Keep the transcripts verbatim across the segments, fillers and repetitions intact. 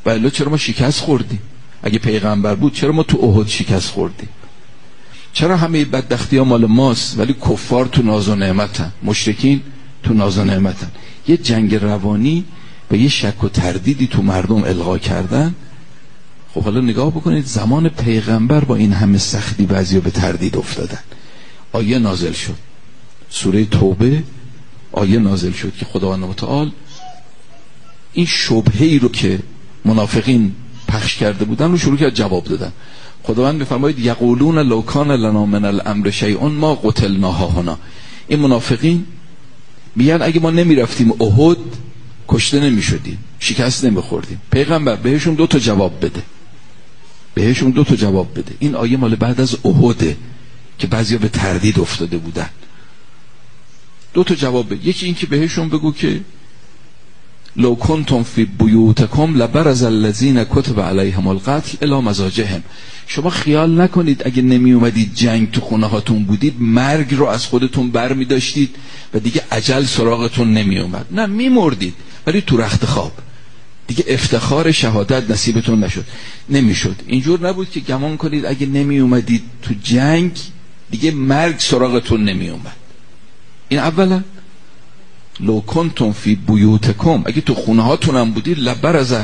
ولی چرا ما شکست خوردیم؟ اگه پیغمبر بود چرا ما تو احد شکست خوردیم؟ چرا همه بدبختی ها مال ماست ولی کفار تو ناز و نعمتن، مشرکین تو ناز و نعمتن؟ یه جنگ روانی و یه شک و تردیدی تو مردم القا کردن. خب حالا نگاه بکنید زمان پیغمبر با این همه سختی بعضیا به تردید افتادن. آیه نازل شد، سوره توبه آیه نازل شد که خداوند متعال این شبهه‌ای رو که منافقین پخش کرده بودن رو شروع کرد جواب دادن. خداوند میفرماید یقولون لو کان لنا من الامر شیء ما قتلنا هاهنا. این منافقین میگن اگه ما نمیرفتیم احد کشته نمیشدیم، شکست نمیخوردیم. پیغمبر بهشون دو تا جواب بده، بهشون دو تا جواب بده. این آیه مال بعد از احده که بعضیا به تردید افتاده بودن. دو تا جواب بده. یکی این که بهشون بگو که لو کنتم فی بیوتکم لبرز الذین کتب علیهم القتل الی مضاجعهم. شما خیال نکنید اگه نمی اومدید جنگ تو خونه هاتون بودید مرگ رو از خودتون بر می داشتید و دیگه اجل سراغتون نمی اومد. نه، می مردید ولی تو رخت خواب، دیگه افتخار شهادت نصیبتون نشد، نمیشد. اینجور نبود که گمان کنید اگه نمی اومدید تو جنگ دیگه مرگ سراغتون نمی اومد. این اولا. لو کنتم فی بیوتکم، اگه تو خونه هاتون هم بودید لبرز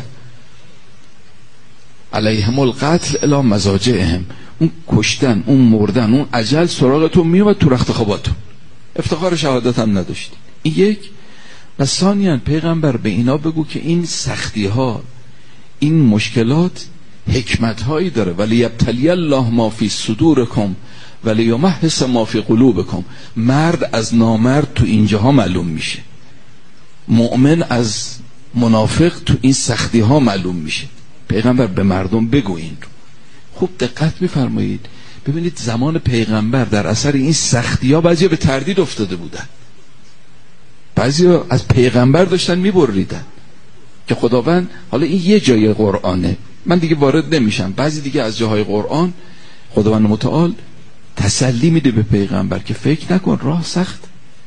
علیهم القتل الی مضاجعهم، اون کشتن، اون مردن، اون اجل سراغتون میومد تو رخت خواباتون، افتخار شهادت هم نداشتید. این یک. و ثانیاً پیغمبر به اینا بگو که این سختی ها، این مشکلات حکمت هایی داره. ولی یبتلی الله ما فی صدورکم ولی یمحص ما فی قلوبکم. مرد از نامرد تو اینجاها معلوم میشه، مؤمن از منافق تو این سختی ها معلوم میشه. پیغمبر به مردم بگو این رو. خوب دقت میفرمایید، ببینید زمان پیغمبر در اثر این سختی ها بعضیا به تردید افتاده بودن، بعضیا از پیغمبر داشتن میبریدن که خداوند، حالا این یه جای قرآنه من دیگه وارد نمیشم، بعضی دیگه از جاهای قرآن خداوند متعال تسلی میده به پیغمبر که فکر نکن راه سخت،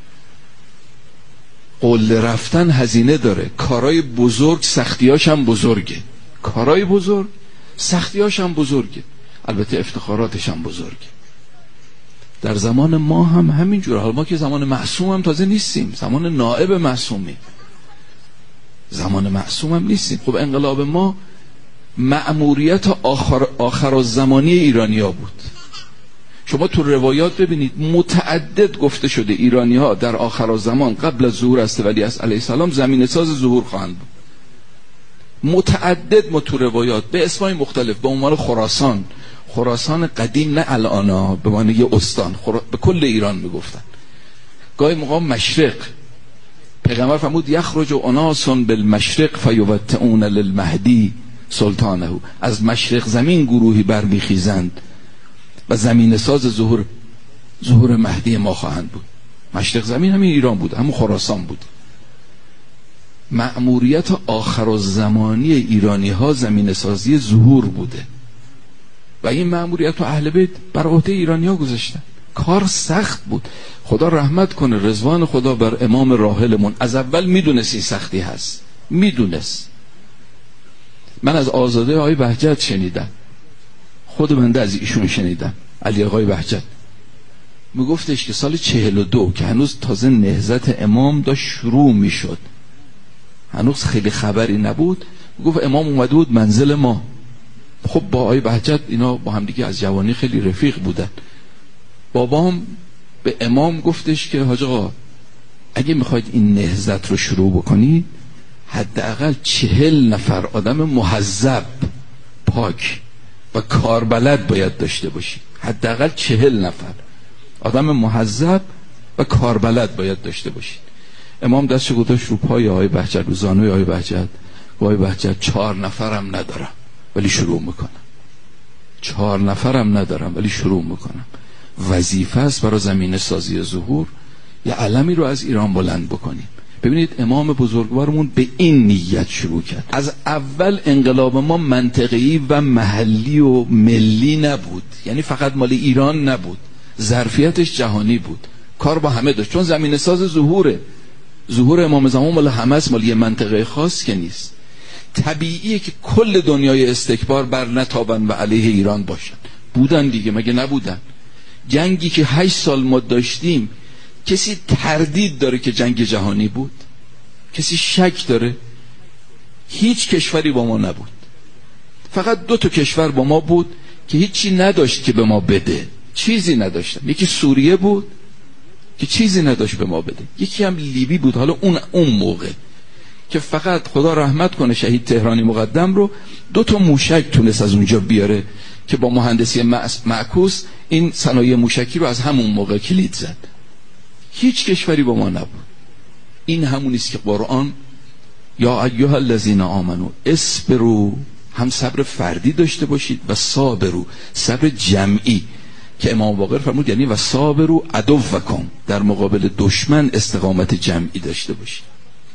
قله رفتن هزینه داره، کارای بزرگ سختیاش هم بزرگه، کارای بزرگ سختیاش هم بزرگه، البته افتخاراتش هم بزرگه. در زمان ما هم همینجور. حالا ما که زمان معصوم هم تازه نیستیم، زمان نائب معصومیم، زمان معصوم هم نیستیم. خب انقلاب ما مأموریت آخر, آخر الزمانی ایرانی ها بود. شما تو روایات ببینید متعدد گفته شده ایرانی ها در آخر الزمان قبل از ظهور است ولی از علیه السلام زمین ساز ظهور خواهند بود. متعدد ما تو روایات به اسمای مختلف به عنوان خراسان، خراسان قدیم نه الان، به معنی یه استان، خرا... به کل ایران میگفتن. گاهی موقع مشرق، پیغمبر فرمود یخرج اناس بالمشرق فیوطئون للمهدی سلطانه. از مشرق زمین گروهی برمیخیزند و زمین ساز ظهور ظهور مهدی ما خواهند بود. مشرق زمین همین ایران بود، همون خراسان بود. مأموریت آخر الزمانی ایرانی ها زمین سازی ظهور بوده و این مأموریت رو اهل بیت بر عهده ایرانی ها گذاشتن. کار سخت بود. خدا رحمت کنه، رضوان خدا بر امام راحلمون. از اول میدونست این سختی هست، میدونست. من از آزاده آقای بهجت شنیدم، خود بنده از ایشون شنیدم، علی آقای بهجت میگفتش که سال چهل و دو که هنوز تازه نهضت امام داشت شروع میشد، هنوز خیلی خبری نبود، میگفت امام اومده بود منزل ما. خب با آقای بهجت اینا با هم دیگه از جوانی خیلی رفیق بودن. بابام به امام گفتش که حاج آقا اگه میخواید این نهضت رو شروع بکنید حداقل چهل نفر آدم مهذب، پاک و کاربلد باید داشته باشید. حداقل چهل نفر آدم مهذب و کاربلد باید داشته باشید. امام دستش گذاشت رو پای آقای بهجت، رو زانوی آقای بهجت. آقای بهجت چهار نفرم ندارم ولی شروع میکنم، چهار نفرم ندارم ولی شروع میکنم. وظیفه است برای زمینه سازی ظهور یه علمی رو از ایران بلند بکنیم. ببینید امام بزرگوارمون به این نیت شروع کرد. از اول انقلاب ما منطقه‌ای و محلی و ملی نبود، یعنی فقط مال ایران نبود، ظرفیتش جهانی بود، کار با همه داشت. چون زمینه ساز ظهوره، ظهور امام زمان مال همه است، مال یه منطقه خاص که نیست. طبیعیه که کل دنیای استکبار بر نتابن و علیه ایران باشن. بودن دیگه، مگه نبودن؟ جنگی که هشت سال ما داشتیم، کسی تردید داره که جنگ جهانی بود؟ کسی شک داره؟ هیچ کشوری با ما نبود، فقط دو تا کشور با ما بود که هیچی نداشت که به ما بده، چیزی نداشتن. یکی سوریه بود که چیزی نداشت به ما بده، یکی هم لیبی بود. حالا اون اون موقع که فقط خدا رحمت کنه شهید تهرانی مقدم رو، دو تا موشک تونست از اونجا بیاره که با مهندسی معکوس این صنایع موشکی رو از همون موقع کلید زد. هیچ کشوری با ما نبود. این همون است که قرآن یا ایها الذین آمنو اصبروا، هم صبر فردی داشته باشید و صابروا، صبر جمعی که امام باقر فرمود یعنی و صابروا عدوکم، در مقابل دشمن استقامت جمعی داشته باشید.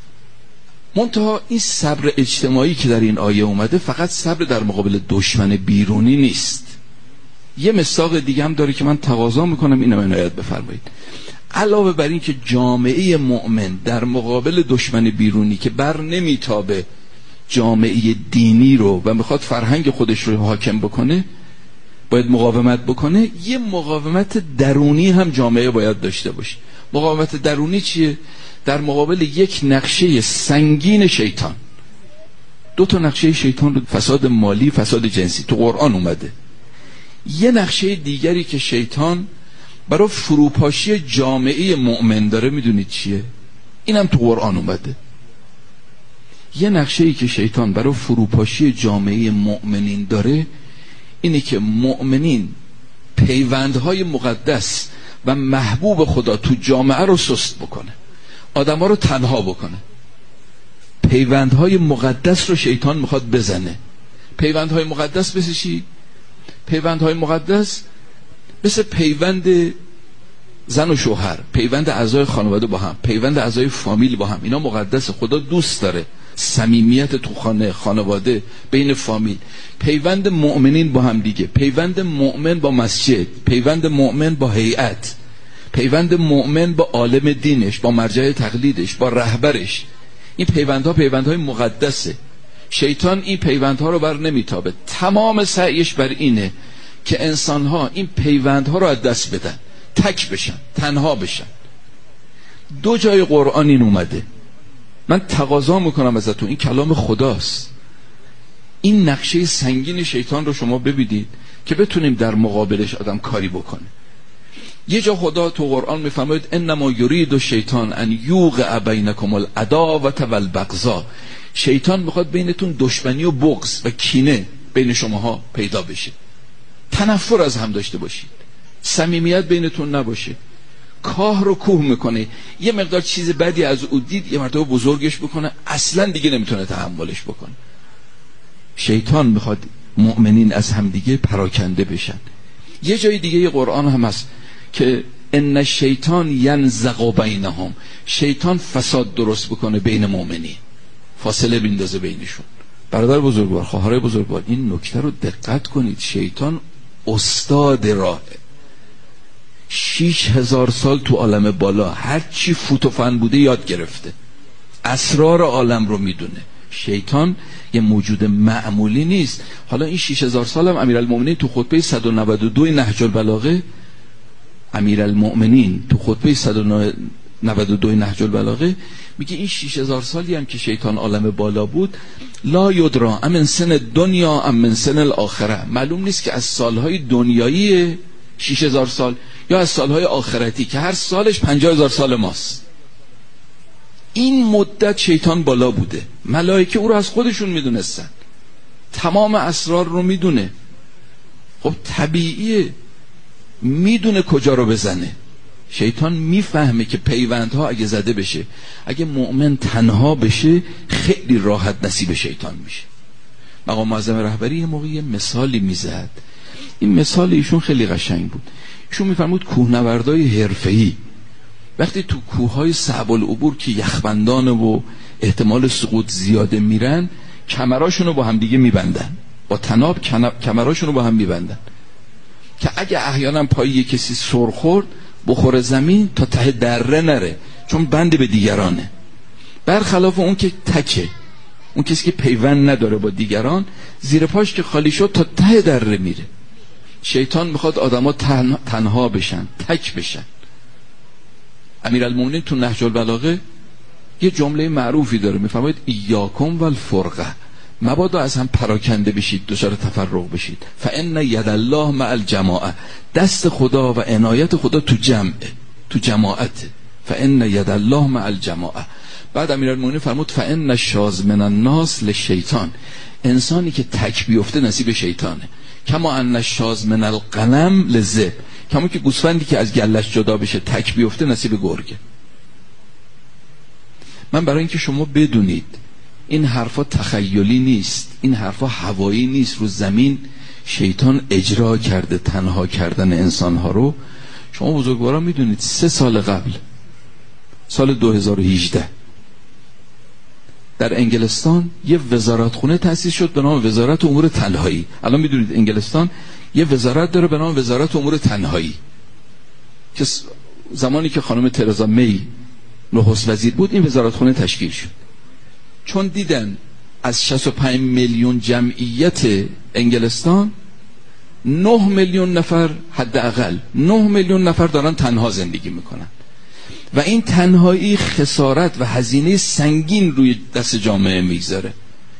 منتها این صبر اجتماعی که در این آیه اومده فقط صبر در مقابل دشمن بیرونی نیست. یه مساق دیگه هم داره که من تقاضا میکنم اینو عنایت بفرمایید. علاوه بر این که جامعه مؤمن در مقابل دشمن بیرونی که بر نمیتابه جامعه دینی رو و میخواد فرهنگ خودش رو حاکم بکنه باید مقاومت بکنه، یه مقاومت درونی هم جامعه باید داشته باشه. مقاومت درونی چیه؟ در مقابل یک نقشه سنگین شیطان. دو تا نقشه شیطان رو، فساد مالی، فساد جنسی، تو قرآن اومده. یه نقشه دیگری که شیطان برای فروپاشی جامعه مؤمن داره، میدونید چیه؟ اینم تو قرآن اومده. یه نقشه‌ای که شیطان برای فروپاشی جامعه مؤمنین داره اینه که مؤمنین پیوندهای مقدس و محبوب خدا تو جامعه رو سست بکنه، آدم‌ها رو تنها بکنه. پیوندهای مقدس رو شیطان میخواد بزنه. پیوندهای مقدس مثل چی؟ پیوندهای مقدس مثل پیوند زن و شوهر، پیوند اعضای خانواده با هم، پیوند اعضای فامیل با هم. اینا مقدس، خدا دوست داره صمیمیت تو خانه، خانواده، بین فامیل. پیوند مؤمنین با هم دیگه، پیوند مؤمن با مسجد، پیوند مؤمن با هیئت، پیوند مؤمن با عالم دینش، با مرجع تقلیدش، با رهبرش. این پیوندها پیوندهای مقدسه. شیطان این پیوندها رو بر نمیتابه. تمام سعیش بر اینه که انسانها این پیوندها رو از دست بدن، تک بشن، تنها بشن. دو جای قرآن این اومده. من تقاضا میکنم ازتون، این کلام خداست. این نقشه سنگین شیطان رو شما ببینید که بتونیم در مقابلش آدم کاری بکنه. یه جا خدا تو قرآن میفرماید انما یرید الشیطان ان یوقع بینکم العداوة والبغضاء. شیطان میخواد بینتون دشمنی و بغض و کینه بین شماها پیدا بشه، تنفر از هم داشته باشید، صمیمیت بینتون نباشه. کاه رو کوه میکنه، یه مقدار چیز بدی از او دید یه مرتبه بزرگش بکنه، اصلا دیگه نمیتونه تحملش بکنه. شیطان میخواد مؤمنین از هم دیگه پراکنده بشن. یه جای دیگه یه قرآن هم هست که ان الشیطان ینزغ بینهم، شیطان فساد درست بکنه بین مؤمنین، فاصله بیندازه بینشون. برادر بزرگوار، خواهرای بزرگوار، این نکته رو دقت کنید. شیطان استاد راهه. شیش هزار سال تو عالم بالا هر چی فوت و فن بوده یاد گرفته، اسرار عالم رو میدونه. شیطان یه موجود معمولی نیست. حالا این شیش هزار سال هم امیرالمومنین تو خطبه صد و نود و دو نهج البلاغه، امیرالمومنین تو خطبه صد و نود و دو نهج البلاغه میگه این شیش هزار سالی هم که شیطان عالم بالا بود، لا یدرا ام من سن دنیا ام من سن الاخره، معلوم نیست که از سالهای دنیایی شیش هزار سال یا از سالهای آخرتی که هر سالش پنجاه هزار سال ماست. این مدت شیطان بالا بوده، ملائکه او رو از خودشون میدونستن، تمام اسرار رو میدونه. خب طبیعیه، میدونه کجا رو بزنه. شیطان میفهمه که پیوندها اگه زده بشه، اگه مؤمن تنها بشه، خیلی راحت نصیب شیطان میشه. مقام معظم رهبری یه موقعی مثالی میزد، این مثال ایشون خیلی قشنگ بود. ایشون میفرمود کوهنوردای حرفه‌ای وقتی تو کوههای صعب العبور که یخبندان و احتمال سقوط زیاده میرن، کمراشونو با هم دیگه میبندن، با تناب کمراشونو با هم میبندن که اگه احیانا پای کسی سر خورد بخوره زمین تا ته دره نره، چون بند به دیگرانه. برخلاف اون که تکه، اون کسی که پیوند نداره با دیگران، زیر پاش که خالی شد تا ته دره میره. شیطان میخواد آدما تن... تنها بشن، تک بشن. امیرالمومنین تو نهج البلاغه یه جمله معروفی داره، میفرماید ایاکم والفرقه، مبادا از هم پراکنده بشید، دچار تفرق بشید. فان ید الله مع الجماعه، دست خدا و عنایت خدا تو جمعه، تو جماعته. فان ید الله مع الجماعه. بعد امیرالمومنین فرمود فان الشاذ من الناس للشیطان، انسانی که تک بیفته نصیب شیطانه. کما ان الشاذ من الغنم للذئب، کما که گوسفندی که از گلش جدا بشه تک بیفته نصیب گرگه. من برای اینکه شما بدونید این حرفا تخیلی نیست، این حرفا هوایی نیست، رو زمین شیطان اجرا کرده تنها کردن انسانها رو. شما بزرگواران میدونید سه سال قبل، سال دو هزار و هجده، در انگلستان یه وزارتخونه تأسیس شد به نام وزارت امور تنهایی. الان میدونید انگلستان یه وزارت داره به نام وزارت امور تنهایی که زمانی که خانم ترزا می نخست وزیر بود این وزارتخونه تشکیل شد. چون دیدن از شصت و پنج میلیون جمعیت انگلستان نه میلیون نفر، حداقل نه میلیون نفر دارن تنها زندگی میکنن و این تنهایی خسارت و هزینه سنگین روی دست جامعه میگذاره.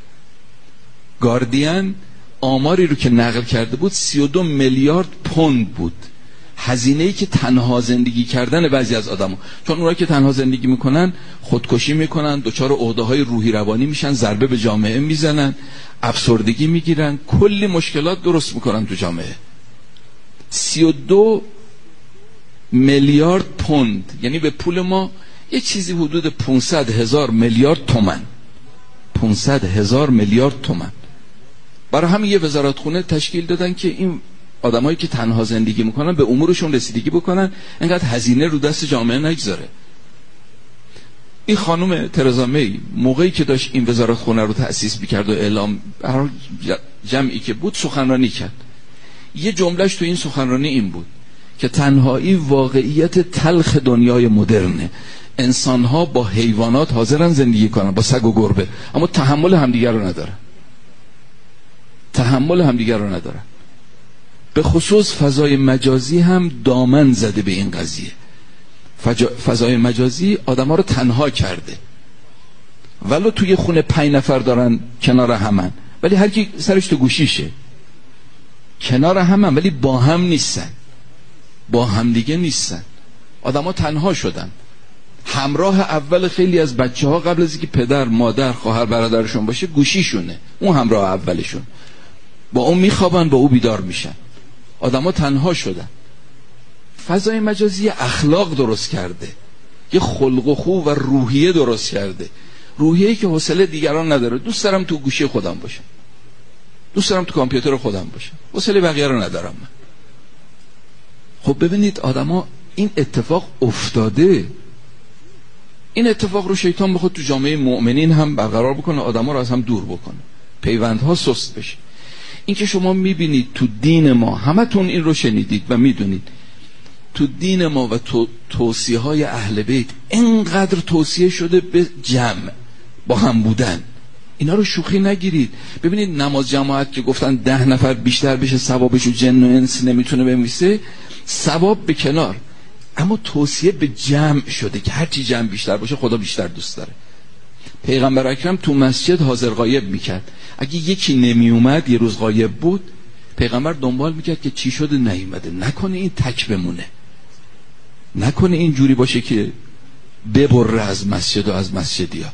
گاردین آماری رو که نقل کرده بود سی و دو میلیارد پوند بود هزینه‌ای که تنها زندگی کردن بعضی از آدم‌ها، چون اونایی که تنها زندگی میکنن خودکشی میکنن، دچار عقده‌های روحی روانی میشن، ضربه به جامعه میزنن، افسردگی میگیرن، کلی مشکلات درست میکنن تو جامعه. سی و دو میلیارد پوند یعنی به پول ما یه چیزی حدود پانصد هزار میلیارد تومان، پانصد هزار میلیارد تومان. برای همین یه وزارتخونه تشکیل دادن که این آدمایی که تنها زندگی میکنن به امورشون رسیدگی بکنن، اینقدر هزینه رو دست جامعه نگذاره. این خانم ترزا می موقعی که داشت این وزارتخونه رو تأسیس میکرد و اعلام هر جمعی که بود سخنرانی کرد، یه جملهش تو این سخنرانی این بود که تنهایی واقعیت تلخ دنیای مدرنه. انسان‌ها با حیوانات حاضرن زندگی کنن، با سگ و گربه، اما تحمل همدیگر رو ندارن. تحمل همدیگر رو ندارن. به خصوص فضای مجازی هم دامن زده به این قضیه. فجا... فضای مجازی آدم‌ها رو تنها کرده. ولو توی خونه پنج نفر دارن کنار همن، ولی هر کی سرش تو گوشیشه. کنار همن ولی با هم نیستن. با هم دیگه نیستن. آدم‌ها تنها شدن. همراه اول خیلی از بچه‌ها قبل از اینکه پدر، مادر، خواهر، برادرشون باشه گوشیشونه. اون همراه اولشون. با اون میخوابن، با اون بیدار میشن. آدم‌ها تنها شدن. فضای مجازی اخلاق درست کرده، یه خلق و خو و روحیه درست کرده. روحیه‌ای که حوصله دیگران نداره. دوست دارم تو گوشی خودم باشم، دوست دارم تو کامپیوتر خودم باشم، حوصله بقیه رو ندارم من. خب ببینید آدما این اتفاق افتاده. این اتفاق رو شیطان بخواد تو جامعه مؤمنین هم برقرار بکنه، آدما رو از هم دور بکنه، پیوندها سست بشه. این که شما میبینید تو دین ما، همتون این رو شنیدید و میدونید، تو دین ما و تو توصیه های اهل بیت اینقدر توصیه شده به جمع، با هم بودن. اینا رو شوخی نگیرید. ببینید نماز جماعت که گفتن ده نفر بیشتر بشه ثوابشو جن و انس نمیتونه بنویسه، ثواب به کنار، اما توصیه به جمع شده که هرچی جمع بیشتر باشه خدا بیشتر دوست داره. پیغمبر اکرم تو مسجد حاضر غایب میکرد. اگه یکی نمی اومد، یه روز غایب بود، پیغمبر دنبال میکرد که چی شده نیومده، نکنه این تک بمونه، نکنه این جوری باشه که ببره از مسجد و از مسجدیا.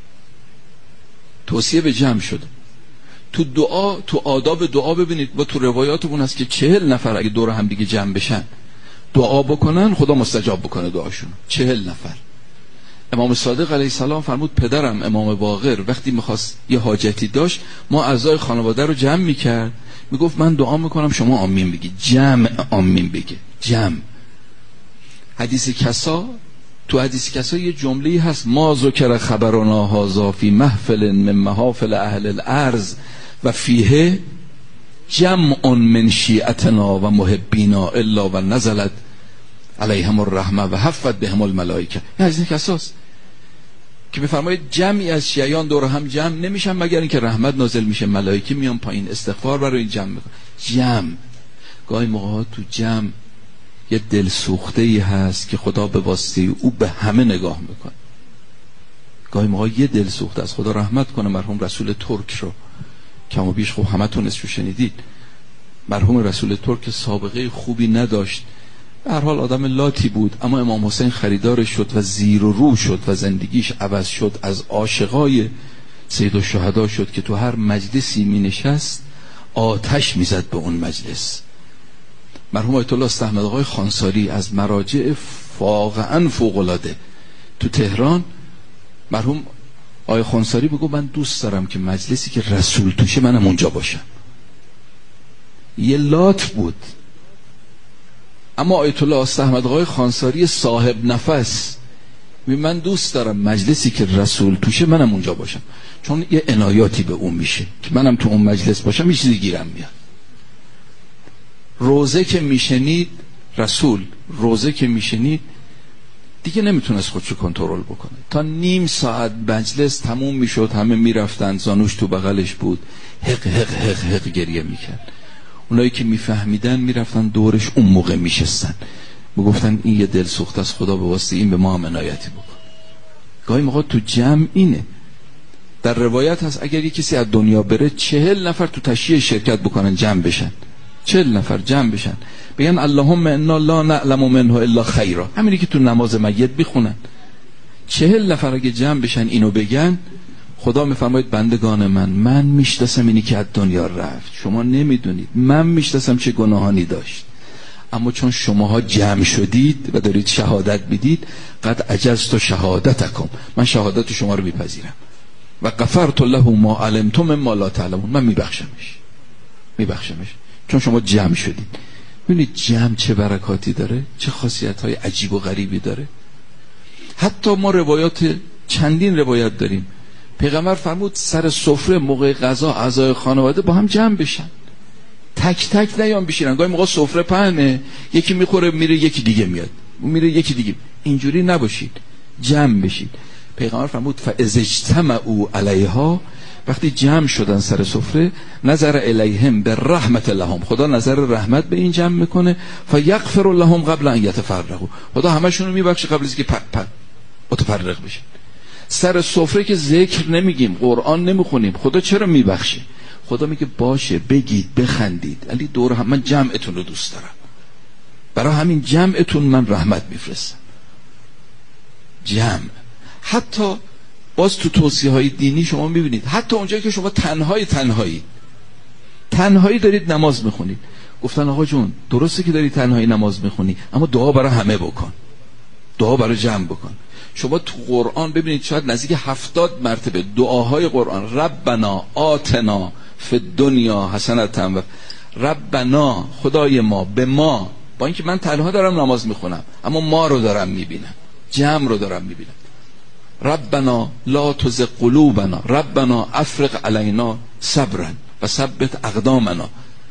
توصیه به جمع شده. تو دعا، تو آداب دعا ببینید، با تو روایاتمون هست که چهل نفر اگه دور هم دیگه جمع بشن دعا بکنن خدا مستجاب بکنه دعاشون. چهل نفر. امام صادق علیه السلام فرمود پدرم امام باقر وقتی میخواست یه حاجتی داشت، ما اعضای خانواده رو جمع میکرد، میگفت من دعا میکنم شما آمین بگی، جمع آمین بگه، جمع. حدیث کسا، تو حدیث کسا یه جمله‌ای هست، ما ذکر خبرنا هذا فی محفل من محافل اهل الارض و فیه جمع من شیعتنا و محبینا الا و نزلت علیهم الرحمه و حفت بهم الملائکه. این حدیث کساست. که میفرماید جمعی از شیعیان دور هم جمع نمیشن مگر اینکه رحمت نازل میشه، ملائکه میان پایین استغفار برای این جمع میکنن. جمع گاهی موقع تو جمع یه دل سوخته ای هست که خدا به واسطه او به همه نگاه میکنه. گاهی موقع یه دل سوخته از خدا رحمت کنه. مرحوم رسول ترک رو کم و بیش خوب همتون اسمش شنیدید. مرحوم رسول ترک سابقه خوبی نداشت، به هر حال آدم لاتی بود، اما امام حسین خریدارش شد و زیر و رو شد و زندگیش عوض شد. از عاشقای سید الشهدا شد که تو هر مجلسی می نشست آتش می زد به اون مجلس. مرحوم آیت الله استحمد آقای خانساری از مراجع واقعا فوق‌العاده تو تهران، مرحوم آقای خانساری بگو من دوست دارم که مجلسی که رسول توشه منم اونجا باشم. یه لات بود، اما آیت الله استحمد آقای خانساری صاحب نفس من دوست دارم مجلسی که رسول توشه منم اونجا باشم، چون یه عنایاتی به اون میشه که منم تو اون مجلس باشم، یه چیزی گیرم میاد. روزه که میشنید رسول، روزه که میشنید دیگه نمیتونست خودشو کنترل بکنه. تا نیم ساعت مجلس تموم میشد، همه میرفتن، زانوش تو بغلش بود، حق حق حق حق گریه میکرد. اونایی که میفهمیدن میرفتن دورش، اون موقع میشستن میگفتن این یه دل سوخته از خدا به واسطه این به ما هم عنایتی بکن. گاهی موقع تو جمع اینه. در روایت هست اگر یه کسی از دنیا بره چهل نفر تو تشییع شرکت بکنن، جمع بشن، چهل نفر جمع بشن بگن اللهم انا لا نعلم منه الا خیرا، همینی که تو نماز میت میخونن. چهل نفر اگه جمع بشن اینو بگن، خدا میفرماید بندگان من، من میشناسم اینی که از دنیا رفت، شما نمیدونید، من میشناسم چه گناهانی داشت، اما چون شماها جمع شدید و دارید شهادت میدید، قد عجزت شهادتکم، من شهادت شما رو میپذیرم و غفرت له ما علمتم مما لا تعلمون، من میبخشمش میبخشمش چون شما جمع شدید. ببینید جمع چه برکاتی داره، چه خاصیت‌های عجیب و غریبی داره. حتی ما روایات، چندین روایت داریم، پیغمبر فرمود سر سفره موقع غذا اعضای خانواده با هم جمع بشن، تک تک نیان بشینن. گاهی موقع سفره پهنه، یکی میخوره میره یکی دیگه میاد، میره یکی دیگه، اینجوری نباشید، جمع بشید. پیغمبر فرمود فاذا اجتمعوا علیها، وقتی جمع شدن سر سفره، نظر الیهم برحمت لهم، خدا نظر رحمت به این جمع میکنه، فیغفر لهم قبل ان یتفرقوا، خدا همشون رو میبخشه قبل از اینکه متفرق بشن. سر سفره که ذکر نمیگیم، قرآن نمیخونیم، خدا چرا میبخشه؟ خدا میگه باشه بگید بخندید، علی دور هم من جمعتون رو دوست دارم، برای همین جمعتون من رحمت میفرستم. جمع. حتی باز تو توصیه های دینی شما میبینید، حتی اونجایی که شما تنهای تنهایی تنهایی دارید نماز میخونید، گفتن آقا جون درسته که داری تنهایی نماز میخونی، اما دعا برای همه بکن، دعا برای جمع بکن. شما تو قرآن ببینید شاید نزدیک هفتاد مرتبه دعاهای قرآن، ربنا آتنا فی الدنیا حسنة و ربنا، خدای ما به ما، با اینکه من تنها دارم نماز میخونم اما ما رو دارم میبینم، جمع رو دارم میبینم. ربنا لا تزغ قلوبنا ربنا افرغ علینا صبرا و ثبت اقدامنا.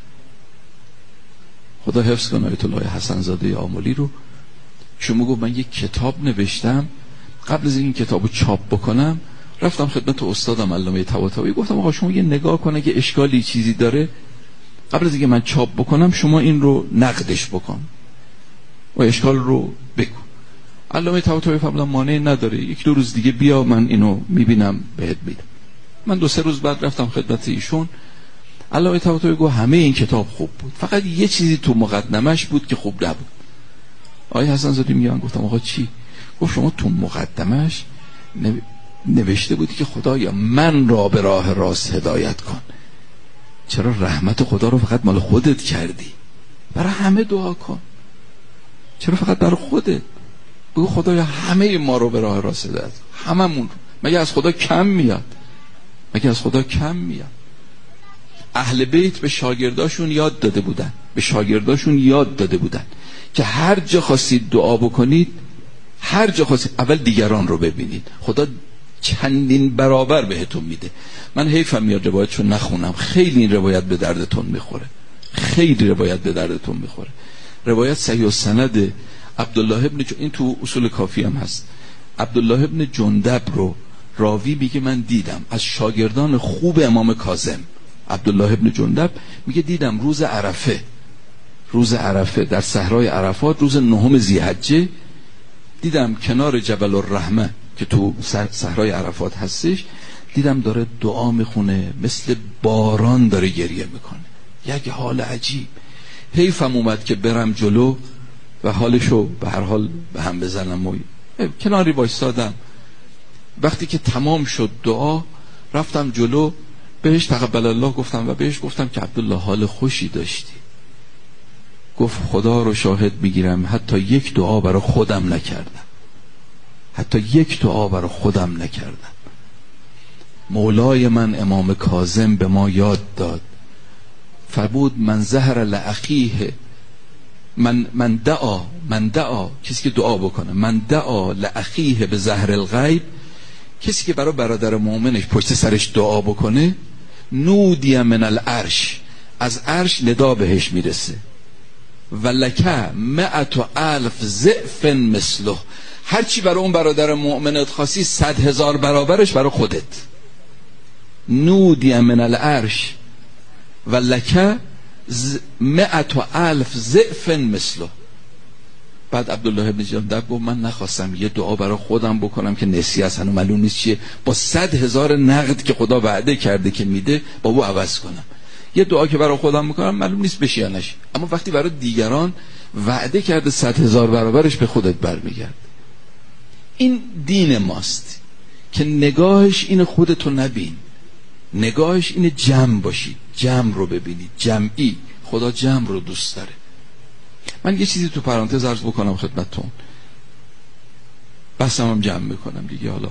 خدا حفظ کنه آیت الله حسن زاده آملی رو. شما گفت من یک کتاب نوشتم، قبل از این کتابو چاپ بکنم رفتم خدمت استادم علامه طباطبایی، گفتم آقا شما یه نگاه کنه که اشکالی چیزی داره، قبل از اینکه من چاپ بکنم شما این رو نقدش بکن و اشکال رو بگو. علامه طباطبایی فرمودن مانع نداره، یک دو روز دیگه بیا من اینو میبینم بهت میدم. من دو سه روز بعد رفتم خدمت ایشون. علامه طباطبایی گفت همه این کتاب خوب بود، فقط یه چیزی تو مقدمش بود که خوب نبود. آقای حسن زاده میگن، گفتم آقا چی؟ گفت شما تو مقدمش نوشته بودی که خدایا من را به راه راست هدایت کن، چرا رحمت خدا رو فقط مال خودت کردی؟ برای همه دعا کن، چرا فقط برای خودت؟ بگو خدایا همه ما رو به راه راست هدایت کن، هممون رو. مگه از خدا کم میاد؟ مگه از خدا کم میاد؟ اهل بیت به شاگرداشون یاد داده بودن، به شاگرداشون یاد داده بودن که هر جا خواستید دعا بکنید، هر جا خواستید اول دیگران رو ببینید، خدا چندین برابر بهتون میده. من حیفم میاد روایتشو نخونم، خیلی این روایت به دردتون میخوره، خیلی روایت به دردتون میخوره. روایت صحیح السند عبدالله ابن ج... این تو اصول کافی هم هست. عبدالله ابن جندب رو راوی میگه من دیدم از شاگردان خوب امام کاظم عبدالله ابن جندب، میگه دیدم روز عرفه روز عرفه در صحرای عرفات روز نهم ذی‌حجه دیدم کنار جبل الرحمه که تو صحرای عرفات هستش، دیدم داره دعا میخونه، مثل باران داره گریه میکنه، یک حال عجیب. حیفم اومد که برم جلو و حالشو به هر حال به هم بزنم و کناری وایسادم. وقتی که تمام شد دعا رفتم جلو بهش تقبل الله گفتم و بهش گفتم که عبدالله حال خوشی داشتی؟ گفت خدا رو شاهد میگیرم حتی یک دعا برای خودم نکردم، حتی یک دعا برای خودم نکردم. مولای من امام کاظم به ما یاد داد، فرمود من زهر لاخیه، من من دعا من دعا کسی که دعا بکنه، من دعا لاخیه به زهر الغیب، کسی که برای برادر مؤمنش پشت سرش دعا بکنه، نودی من العرش، از عرش ندا بهش میرسه، ولکه مئت و الف ضعف مثله، هرچی برای اون برادر مؤمنت خاصی صد هزار برابرش برای خودت. نودی من العرش ولکه مئت و الف ضعف مثله. بعد عبدالله ابن جندب گفت من نخواستم یه دعا برای خودم بکنم که نسیه است، هنو معلوم نیست چیه، با صد هزار نقد که خدا وعده کرده که میده با او عوض کنم. یه دعا که برای خودم میکنم معلوم نیست بشه یا نشه، اما وقتی برای دیگران وعده کرده صد هزار برابرش به خودت برمیگرد. این دین ماست که نگاهش این خودتو نبین، نگاهش این جمع باشی، جمع رو ببینی، جمعی. خدا جمع رو دوست داره. من یه چیزی تو پرانتز عرض بکنم خدمتتون، بسم هم جمع میکنم دیگه. حالا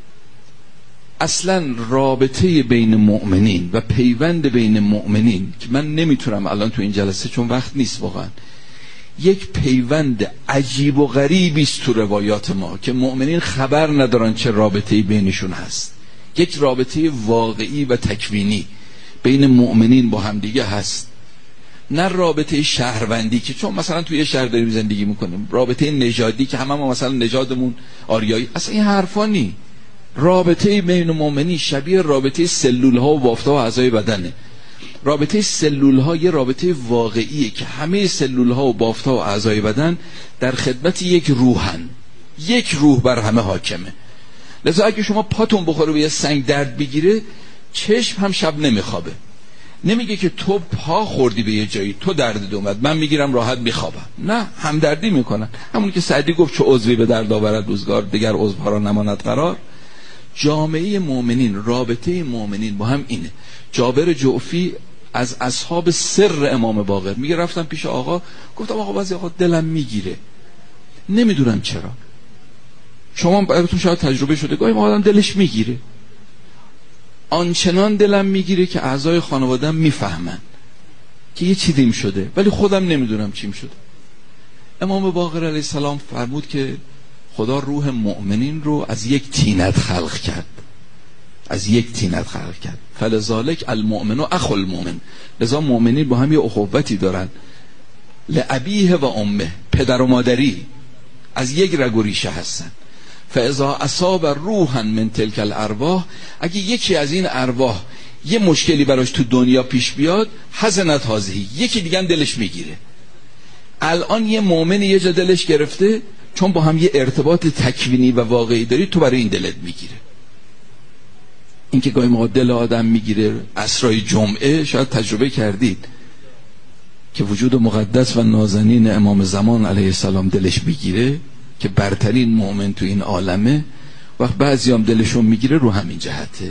اصلا رابطه بین مؤمنین و پیوند بین مؤمنین که من نمیتونم الان تو این جلسه چون وقت نیست واقعا، یک پیوند عجیب و غریبی است تو روایات ما که مؤمنین خبر ندارن چه رابطه‌ای بینشون هست. یک رابطه واقعی و تکوینی بین مؤمنین با هم دیگه هست، نه رابطه شهروندی که چون مثلا توی یه شهر داریم زندگی میکنیم، رابطه نژادی که همه ما مثلا نژادمون آریایی، اصلا این حرفا نی. رابطه بین مؤمنین شبیه رابطه سلول ها و بافت ها و اعضای بدنه. رابطه سلول ها یه رابطه واقعیه که همه سلول ها و بافت ها و اعضای بدن در خدمت یک روحن، یک روح بر همه حاکمه. لذا اگه شما پاتون بخوره به یه سنگ درد بگیره، چشم هم شب نمیخوابه. نمیگه که تو پا خوردی به یه جایی تو دردت اومد من میگیرم راحت میخوابم، نه، همدردی میکنن. همون که سعدی گفت چه عضوی به درد آورد روزگار، دیگر عضوها را نماند قرار. جامعه مؤمنین، رابطه مؤمنین با هم اینه. جابر جعفی از اصحاب سر امام باقر میگه رفتم پیش آقا، گفتم آقا بعضی آقا دلم میگیره، نمیدونم چرا. شما براتون شاید تجربه شده، گاهی آدم دلش میگیره، آنچنان دلم میگیره که اعضای خانواده‌ام میفهمن که یه چیزیم شده ولی خودم نمیدونم چیم شده. امام باقر علیه السلام فرمود که خدا روح مؤمنین رو از یک طینت خلق کرد، از یک طینت خلق کرد. فلذالک المؤمن و اخو المؤمن، لذا مؤمنین با هم یه اخوتی دارن. لابیه و امه، پدر و مادری از یک رگ و ریشه هستن. فاذا اصاب روحا من تلک الارواح، اگه یکی از این ارواح یه مشکلی براش تو دنیا پیش بیاد، حزنت هذهی، یکی دیگه هم دلش میگیره. الان یه مؤمن یه جا دلش گرفته، چون با هم یه ارتباط تکوینی و واقعی داری، تو برای این دلت میگیره. این که گاهی موقع دل آدم میگیره، عصرای جمعه شاید تجربه کردید که وجود مقدس و نازنین امام زمان علیه السلام دلش میگیره که برترین مؤمن تو این عالمه، وقت بعضی هم دلشون میگیره رو همین جهته.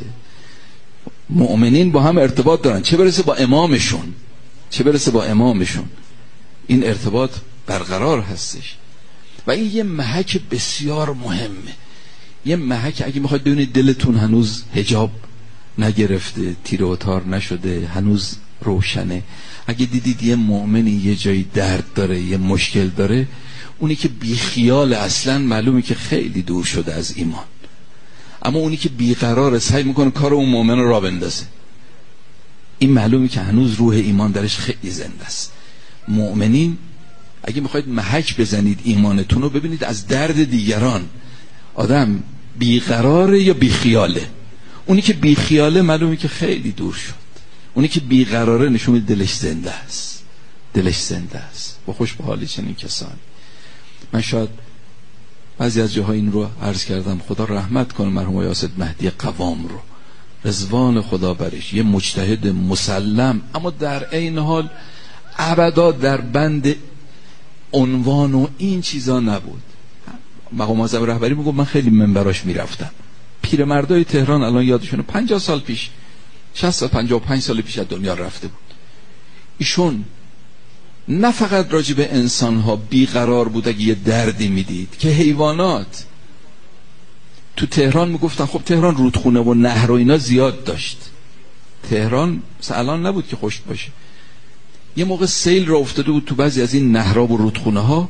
مؤمنین با هم ارتباط دارن، چه برسه با امامشون، چه برسه با امامشون، این ارتباط برقرار هستش. و این یه محک بسیار مهمه، یه محک. اگه میخواید ببینید دلتون هنوز حجاب نگرفته، تیر و تار نشده، هنوز روشنه، اگه دیدید یه مؤمنی یه جایی درد داره، یه مشکل داره، اونی که بیخیال اصلا معلومه که خیلی دور شده از ایمان. اما اونی که بیقراره سعی میکنه کار اون مؤمن رو را بندازه، این معلومه که هنوز روح ایمان درش خیلی زنده است. مؤمنین اگه میخواید محک بزنید ایمانتون رو، ببینید از درد دیگران. آدم بیقراره یا بیخیاله. اونی که بیخیاله معلومه که خیلی دور شد، اونی که بیقراره نشون میده دلش زنده است، دلش زنده است و خوش به حال چنین کسانی. من شاید بعضی از جاها این رو عرض کردم، خدا رحمت کنه مرحوم آقای اسد مهدی قوام رو، رضوان خدا برش، یه مجتهد مسلم، اما در عین حال ابدا در بند عنوان و این چیزا نبود. مقام معظم رهبری میگم من خیلی منبراش میرفتم، پیرمردای تهران الان یادشونه پنجاه سال پیش، شصت سال پنجاه و پنج سال پیش از دنیا رفته بود. ایشون نه فقط راجع به انسان ها بیقرار بود، اگه یه دردی میدید که حیوانات تو تهران میگفتن، خب تهران رودخونه و نهر و اینا زیاد داشت، تهران الان نبود که خشک باشه. یه موقع سیل را افتاده بود تو بعضی از این نهرها و رودخونه ها،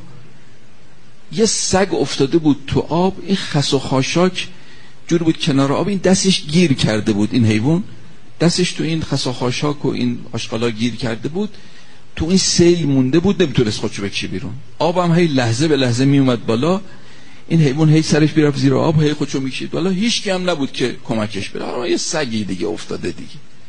یه سگ افتاده بود تو آب، این خس و خاشاک جور بود کنار آب، این دستش گیر کرده بود، این حیوان دستش تو این خس و خاشاک و این آشغالا گیر کرده بود، تو این سیل مونده بود، نمیتونست خودشو بکشه بیرون. آب هم هی لحظه به لحظه میومد بالا، این حیوان هی سرش میرفت زیر آب، هی خودشو میکشید بالا، هیچ کی هم نبود که کمکش بده. یه سگی دیگه افتاده دیگه.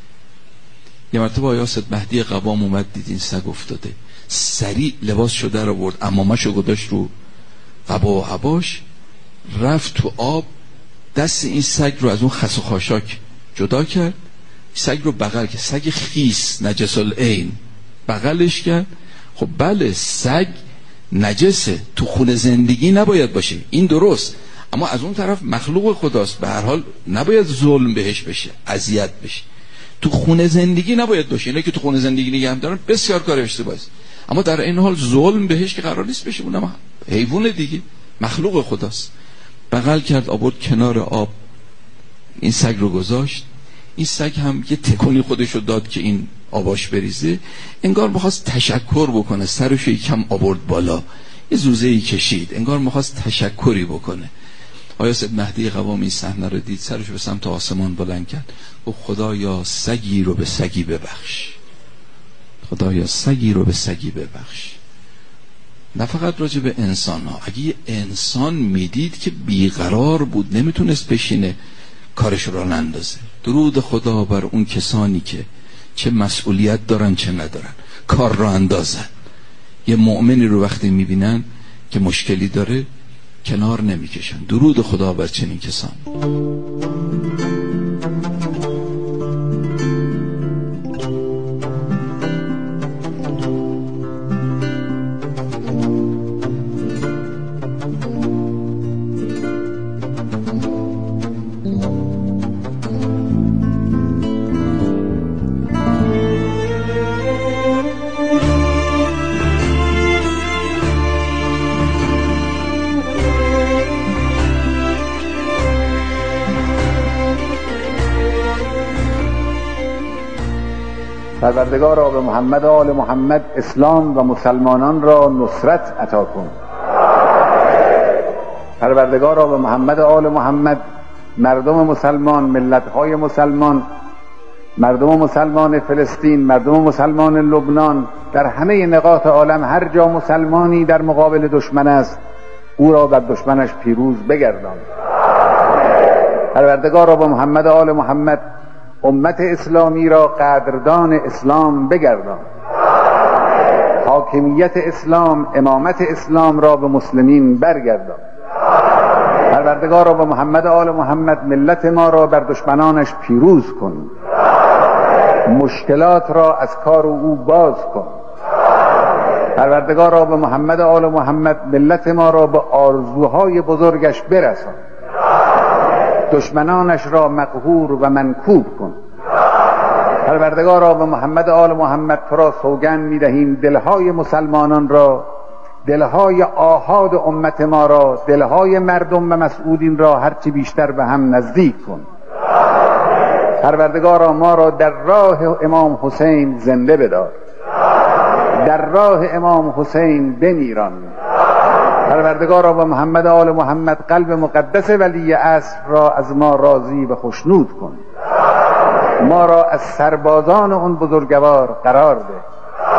یه مرتبه آقای اسد مهدی قوام اومد دید این سگ افتاده، سریع لباس شده رو برد، عمامه‌شو گذاشت رو قبا و عباش، رفت تو آب، دست این سگ رو از اون خس و خاشاک جدا کرد، سگ رو بغل کرد، سگ خیس نجس العین بغلش کرد. خب بله سگ نجسه، تو خونه زندگی نباید باشه، این درست، اما از اون طرف مخلوق خداست، به هر حال نباید ظلم بهش بشه، اذیت بشه، تو خونه زندگی نباید باشه. اینا که تو خونه زندگی نگه هم دارن بسیار کار اشتباهی است، اما در این حال ظلم بهش که قرار نیست بشه، اونم حیوان دیگه، مخلوق خداست. بغل کرد، آورد کنار آب، این سگ رو گذاشت، این سگ هم یه تکونی خودشو داد که این آباش بریزه، انگار میخواست تشکر بکنه، سرشو یکم آورد بالا، یه زوزه‌ای کشید، انگار میخواست تشکری بکنه. آقای اسد مهدی قوام این صحنه رو دید، سرشو به سمت آسمان بلند کرد، گفت خدایا سگی رو به سگی ببخش، خدایا سگی رو به سگی ببخش. نه فقط راجع به انسان ها، اگه یه انسان میدید که بیقرار بود، نمیتونست بشینه، کارش رو نندازه. درود خدا بر اون کسانی که چه مسئولیت دارن چه ندارن، کار رو اندازن. یه مؤمنی رو وقتی میبینن که مشکلی داره کنار نمیکشن. درود خدا بر چنین کسان. پروردگارا به محمد و آل محمد اسلام و مسلمانان را نصرت عطا کن. پروردگارا به محمد و آل محمد مردم مسلمان، ملت‌های مسلمان، مردم مسلمان فلسطین، مردم مسلمان لبنان، در همه نقاط عالم هر جا مسلمانی در مقابل دشمن است، او را بر دشمنش پیروز بگردان. پروردگارا به محمد و آل محمد امت اسلامی را قدردان اسلام بگردان. حاکمیت اسلام، امامت اسلام را به مسلمین برگردان. پروردگارا به محمد و آل محمد ملت ما را بر دشمنانش پیروز کن. مشکلات را از کار او باز کن. پروردگارا به محمد و آل محمد ملت ما را به آرزوهای بزرگش برسان. دشمنانش را مقهور و منکوب کن. پروردگارا به محمد آل محمد تو را سوگند می‌دهیم دلهای مسلمانان را، دلهای آحاد امت ما را، دلهای مردم و مسئولین را هرچی بیشتر به هم نزدیک کن. پروردگارا ما را در راه امام حسین زنده بدار، در راه امام حسین بمیران. پروردگارا به محمد آل محمد قلب مقدس ولی عصر را از ما راضی و خشنود کن. ما را از سربازان اون بزرگوار قرار ده.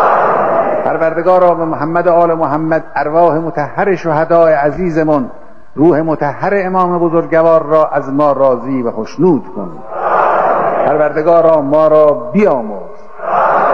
پروردگارا به محمد آل محمد ارواح مطهر شهدای عزیزمون روح مطهر امام بزرگوار را از ما راضی و خوشنود کن. پروردگارا ما را بیامرز